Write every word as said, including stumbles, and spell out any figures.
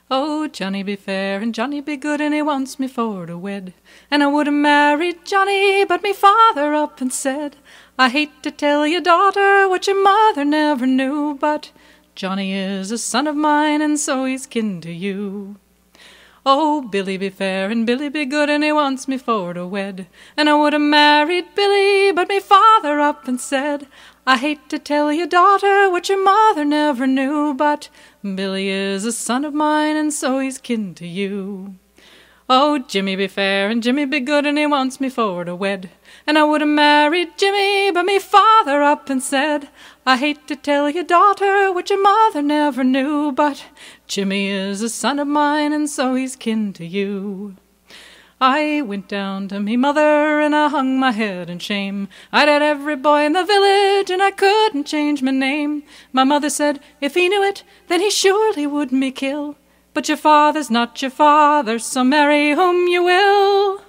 Oh, Johnny be fair and Johnny be good, and he wants me for to wed. And I would have married Johnny, but me father up and said, I hate to tell you, daughter, what your mother never knew, but Johnny is a son of mine, and so he's kin to you. Oh, Billy be fair and Billy be good, and he wants me for to wed. And I would have married Billy, but me father up and said, I hate to tell you, daughter, what your mother never knew, but Billy is a son of mine, and so he's kin to you. Oh, Jimmy be fair and Jimmy be good, and he wants me for to wed. And I would have married Jimmy, but me father up and said, I hate to tell you, daughter, what your mother never knew, but Jimmy is a son of mine, and so he's kin to you. I went down to me mother, and I hung my head in shame. I'd had every boy in the village, and I couldn't change my name. My mother said, if he knew it, then he surely would me kill. But your father's not your father, so marry whom you will.